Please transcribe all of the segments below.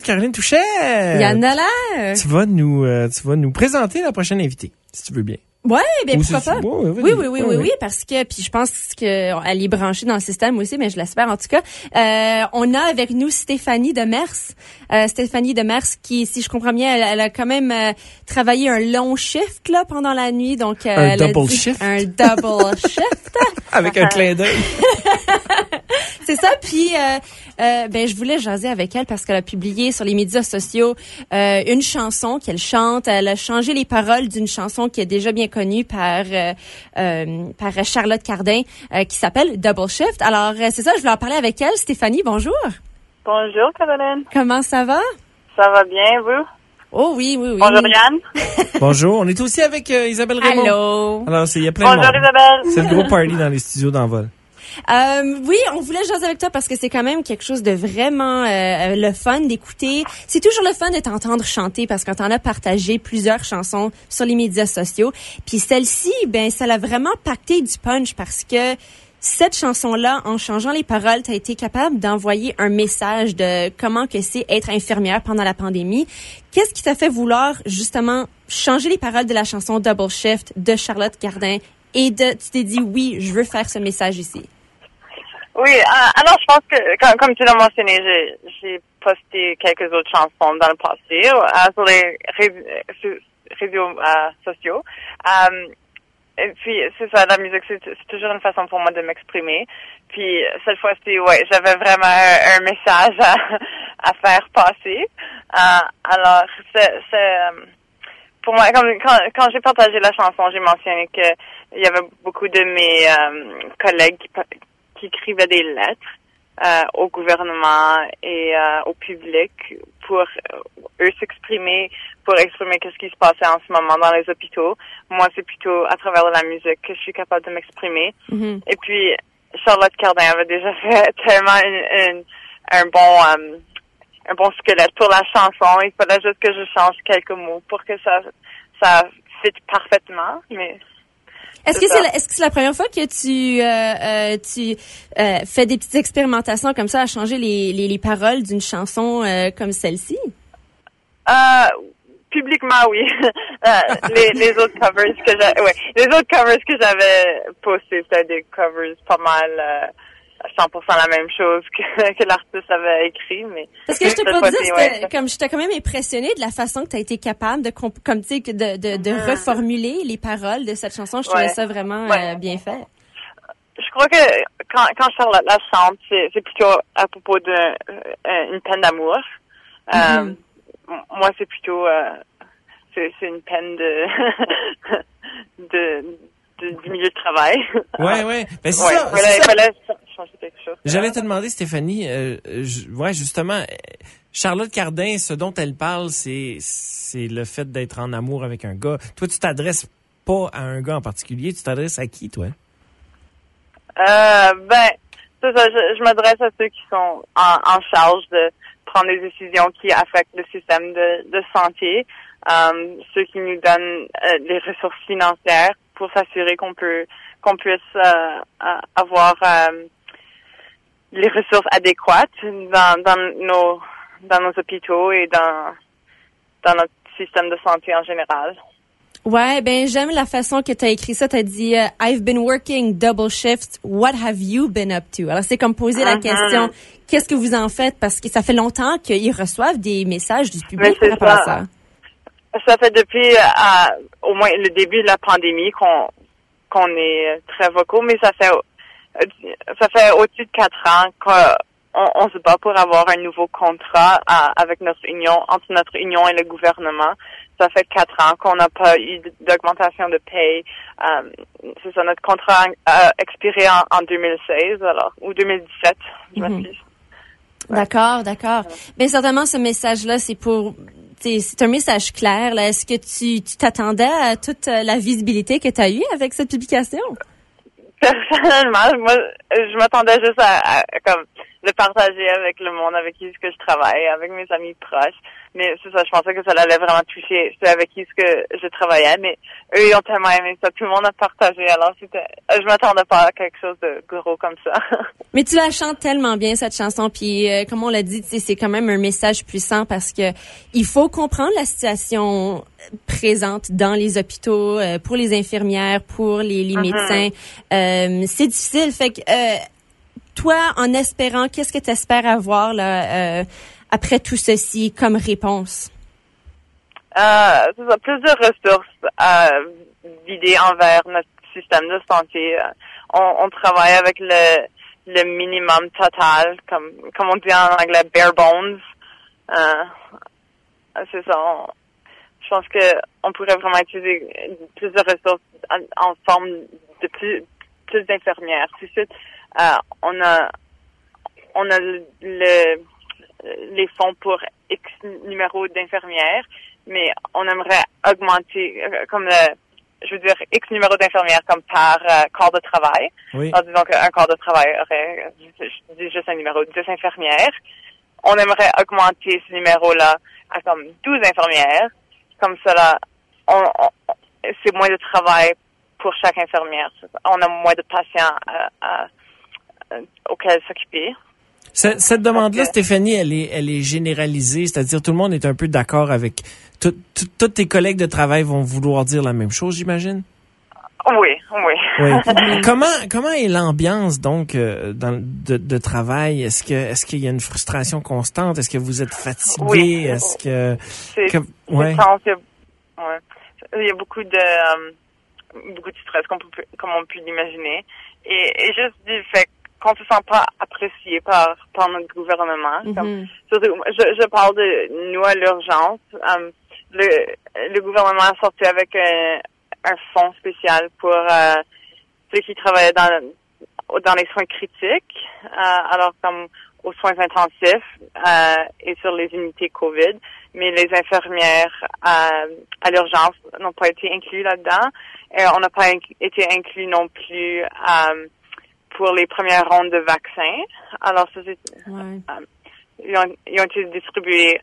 Caroline Touchet. Yann Allaire. Tu vas nous présenter la prochaine invitée, si tu veux bien. Ouais, bien pourquoi pas. Oui, parce que puis je pense qu'elle est branchée dans le système aussi, mais je l'espère en tout cas. On a avec nous Stéphanie Demers. Stéphanie Demers qui, si je comprends bien, elle a quand même travaillé un long shift là pendant la nuit, donc un double shift. Avec un clin d'œil. C'est ça. Puis je voulais jaser avec elle parce qu'elle a publié sur les médias sociaux une chanson qu'elle chante. Elle a changé les paroles d'une chanson qui est déjà bien connue par Charlotte Cardin qui s'appelle Double Shift. Alors c'est ça, je voulais en parler avec elle. Stéphanie, bonjour. Bonjour Caroline. Comment ça va? Ça va bien, vous? Oh oui. Bonjour Yann. Bonjour, on est aussi avec Isabelle Raymond. Allô. Alors il y a plein de monde. Bonjour Isabelle. C'est le gros party dans les studios d'Envol. Oui, on voulait jaser avec toi parce que c'est quand même quelque chose de vraiment le fun d'écouter. C'est toujours le fun de t'entendre chanter parce qu'on t'en a partagé plusieurs chansons sur les médias sociaux. Puis celle-ci, ça l'a vraiment pacté du punch parce que cette chanson-là, en changeant les paroles, t'as été capable d'envoyer un message de comment que c'est être infirmière pendant la pandémie. Qu'est-ce qui t'a fait vouloir justement changer les paroles de la chanson Double Shift de Charlotte Cardin et tu t'es dit oui, je veux faire ce message ici? Oui, alors je pense que, comme tu l'as mentionné, j'ai posté quelques autres chansons dans le passé sur les réseaux sociaux. Et puis, c'est ça, la musique, c'est toujours une façon pour moi de m'exprimer. Puis, cette fois-ci, j'avais vraiment un message à faire passer. Alors, pour moi, quand j'ai partagé la chanson, j'ai mentionné que il y avait beaucoup de mes collègues qui écrivaient des lettres au gouvernement et au public pour eux s'exprimer, pour exprimer qu'est-ce qui se passait en ce moment dans les hôpitaux. Moi, c'est plutôt à travers la musique que je suis capable de m'exprimer. Mm-hmm. Et puis, Charlotte Cardin avait déjà fait tellement un bon squelette pour la chanson. Il fallait juste que je change quelques mots pour que ça fit parfaitement, mais est-ce que c'est la première fois que tu fais des petites expérimentations comme ça à changer les paroles d'une chanson comme celle-ci? Publiquement, oui. Les autres covers que j'avais postés, c'était des covers pas mal 100% la même chose que l'artiste avait écrit, mais parce que je t'ai pas dit, comme j'étais quand même impressionnée de la façon que tu as été capable de reformuler les paroles de cette chanson. Je trouvais ça vraiment bien fait. Je crois que quand Charlotte la chante, c'est plutôt à propos d'une peine d'amour. Mm-hmm. Moi, c'est plutôt c'est une peine du milieu de travail. Ouais. Ben, c'est ça. Il fallait changer quelque chose. J'allais te demander, Stéphanie, justement, Charlotte Cardin, ce dont elle parle, c'est le fait d'être en amour avec un gars. Toi, tu t'adresses pas à un gars en particulier, tu t'adresses à qui, toi? C'est ça, je m'adresse à ceux qui sont en charge de prendre des décisions qui affectent le système de santé, ceux qui nous donnent les ressources financières pour s'assurer qu'on puisse avoir les ressources adéquates dans nos hôpitaux et dans notre système de santé en général. Ouais, j'aime la façon que tu as écrit ça. Tu as dit I've been working double shift. What have you been up to? Alors c'est comme poser la question, qu'est-ce que vous en faites? Parce que ça fait longtemps qu'ils reçoivent des messages du public par rapport à ça. Ça fait depuis au moins le début de la pandémie qu'on est très vocaux, mais ça fait au-dessus de 4 ans qu'on se bat pour avoir un nouveau contrat avec entre notre union et le gouvernement. Ça fait 4 ans qu'on n'a pas eu d'augmentation de paye. C'est ça, notre contrat a expiré en 2016, ou 2017, je m'excuse. D'accord. Bien, certainement, ce message-là, c'est un message clair, là. Est-ce que tu t'attendais à toute la visibilité que tu as eue avec cette publication? Personnellement, moi, je m'attendais juste à comme le partager avec le monde avec qui je travaille, avec mes amis proches. Mais c'est ça, je pensais que ça allait vraiment toucher ceux avec qui je travaillais, mais eux, ils ont tellement aimé ça. Tout le monde a partagé, alors je m'attendais pas à quelque chose de gros comme ça. Mais tu la chantes tellement bien, cette chanson, puis comme on l'a dit, c'est quand même un message puissant parce que il faut comprendre la situation présente dans les hôpitaux, pour les infirmières, pour les médecins. C'est difficile, fait que toi, en espérant, qu'est-ce que tu espères avoir là après tout ceci comme réponse? C'est ça, plus de ressources vidées envers notre système de santé. On travaille avec le minimum total, comme on dit en anglais, bare bones. C'est ça. Je pense que on pourrait vraiment utiliser plus de ressources en forme de plus d'infirmières. Tout de suite, on a les fonds pour X numéro d'infirmières, mais on aimerait augmenter X numéro d'infirmières comme par corps de travail. Oui. Alors, disons qu'un corps de travail aurait, je dis juste un numéro, 10 infirmières. On aimerait augmenter ce numéro-là à comme 12 infirmières. Comme cela, c'est moins de travail pour chaque infirmière. On a moins de patients auxquels s'occuper. Cette demande-là, Stéphanie, elle est généralisée, c'est-à-dire tout le monde est un peu d'accord avec... Tous tes collègues de travail vont vouloir dire la même chose, j'imagine? Oui. Comment est l'ambiance, donc, de travail? Est-ce qu'il y a une frustration constante? Est-ce que vous êtes fatigué? Oui. Est-ce que... C'est ouais. intense. Il y a beaucoup de stress, comme on peut l'imaginer. Et juste du fait qu'on se sent pas apprécié par notre gouvernement. Surtout, je parle de nous à l'urgence. Le gouvernement a sorti avec un fonds spécial pour ceux qui travaillaient dans les soins critiques, alors comme aux soins intensifs et sur les unités COVID, mais les infirmières à l'urgence n'ont pas été inclus là-dedans. Et on n'a pas été inclus non plus pour les premières rondes de vaccins. Alors, ça, ils ont été distribués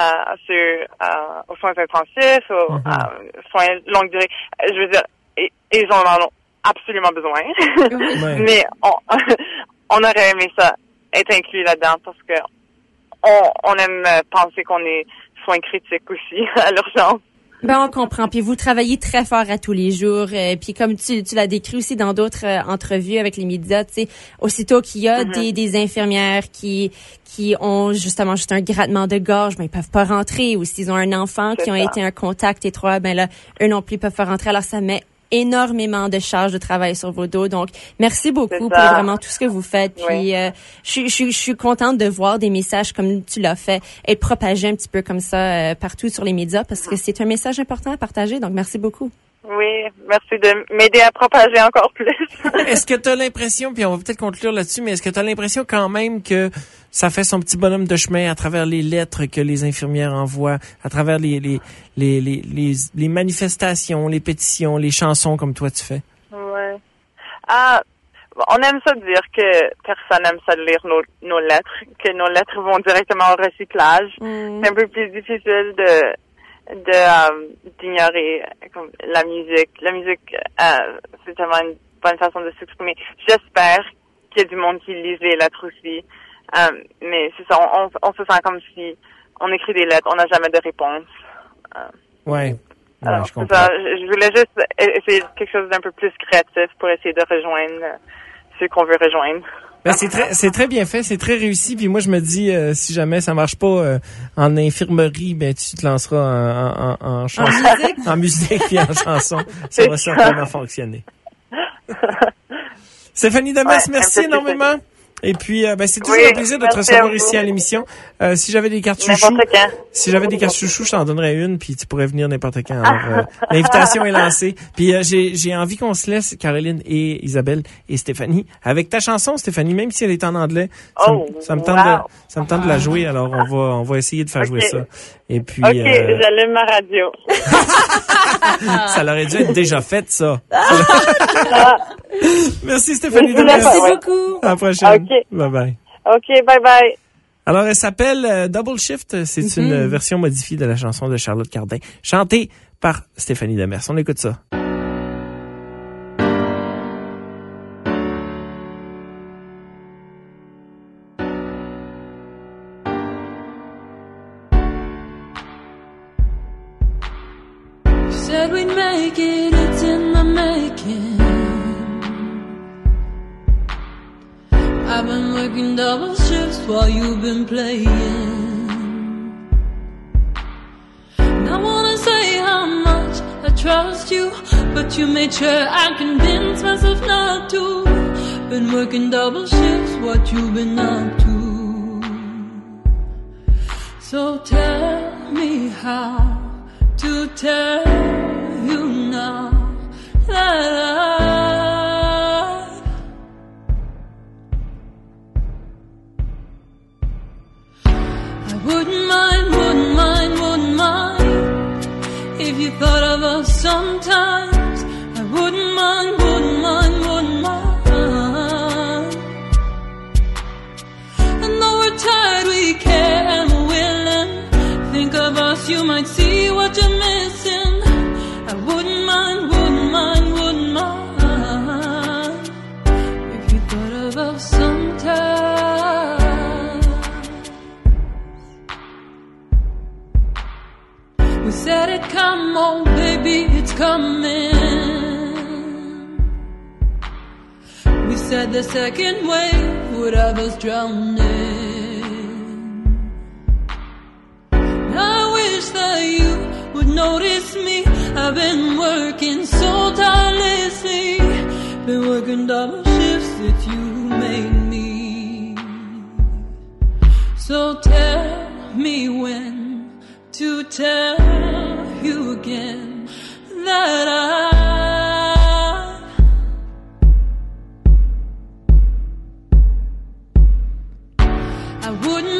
aux soins intensifs, aux soins longue durée. Je veux dire, ils en ont absolument besoin. Mais on aurait aimé ça être inclus là-dedans parce que on aime penser qu'on est soins critiques aussi à l'urgence. Ben, on comprend. Puis vous travaillez très fort à tous les jours. Puis comme tu l'as décrit aussi dans d'autres entrevues avec les médias, tu sais, aussitôt qu'il y a des infirmières qui ont justement juste un grattement de gorge, ben ils peuvent pas rentrer. Ou s'ils ont un enfant qui ont été un contact étroit, ben là, eux non plus peuvent pas rentrer. Alors ça met énormément de charges de travail sur vos dos. Donc, merci beaucoup pour vraiment tout ce que vous faites. Puis, je suis contente de voir des messages comme tu l'as fait être propagés un petit peu comme ça partout sur les médias parce que c'est un message important à partager. Donc, merci beaucoup. Oui, merci de m'aider à propager encore plus. Est-ce que tu as l'impression, puis on va peut-être conclure là-dessus, mais est-ce que tu as l'impression quand même que ça fait son petit bonhomme de chemin à travers les lettres que les infirmières envoient, à travers les manifestations, les pétitions, les chansons comme toi tu fais? Ouais. On aime ça dire que personne aime ça de lire nos lettres, que nos lettres vont directement au recyclage. C'est un peu plus difficile d'ignorer comme la musique. La musique, c'est tellement une bonne façon de s'exprimer. J'espère qu'il y a du monde qui lise les lettres aussi. Mais c'est ça, on se sent comme si on écrit des lettres, on n'a jamais de réponse. Alors, je comprends. Ça, je voulais juste essayer quelque chose d'un peu plus créatif pour essayer de rejoindre ceux qu'on veut rejoindre. Ben, c'est très bien fait, c'est très réussi. Puis moi, je me dis, si jamais ça marche pas en infirmerie, ben tu te lanceras en chanson, en musique puis en chanson. Ça va certainement fonctionner. Stéphanie Demers, merci énormément. Et puis, c'est toujours un plaisir de te recevoir ici à l'émission. Si j'avais des cartes chouchou, je t'en donnerais une, puis tu pourrais venir n'importe quand. Alors, l'invitation est lancée. Puis j'ai envie qu'on se laisse, Caroline et Isabelle et Stéphanie, avec ta chanson, Stéphanie, même si elle est en anglais. Ça me tente de la jouer. Alors, on va essayer de faire jouer ça. Et puis, j'allume ma radio. Ça l'aurait dû être déjà fait, ça. Merci Stéphanie. Merci beaucoup. À la prochaine. Okay. Bye bye. OK, bye bye. Alors, elle s'appelle Double Shift. C'est une version modifiée de la chanson de Charlotte Cardin, chantée par Stéphanie Demers. On écoute ça. Said we'd make it, it's in the making. I've been working double shifts while you've been playing. And I wanna say how much I trust you, but you made sure I convinced myself not to. Been working double shifts, what you've been up to. So tell me how to tell you now that I wouldn't mind if you thought of us sometimes. I wouldn't mind. And though we're tired, we care and we're willing. Think of us, you might see what you're missing. I wouldn't mind if you thought of us sometimes. We said it, come on, baby, it's coming. We said the second wave would have us drowning. I wish that you would notice me. I've been working so tirelessly. Been working double shifts that you made me. So tell me when to tell you again that I wouldn't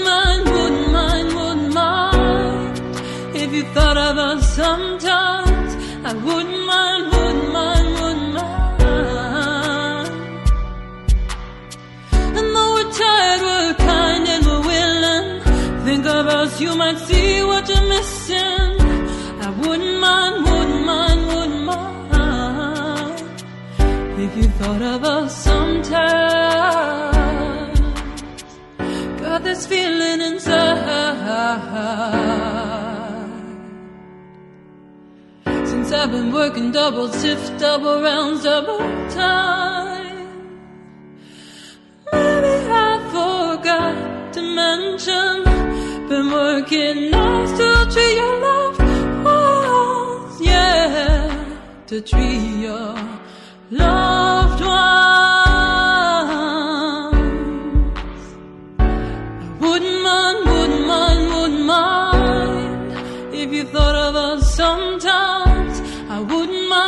mind if you thought of us sometimes. I wouldn't mind. And though we're tired, we're kind and we're willing. Think of us, you might see what you're missing. I wouldn't mind if you thought of us sometimes. Got this feeling inside. Since I've been working double shifts, double rounds, double time. Maybe I forgot to mention, been working nights to treat your loved ones, yeah, to treat your loved ones. I wouldn't mind if you thought of us sometimes. I wouldn't mind.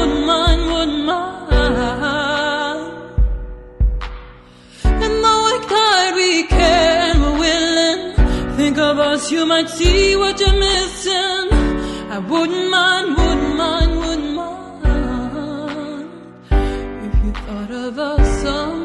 And though we're tired, we care and we're willing. Think of us, you might see what you're missing. I wouldn't mind if you thought of us sometimes.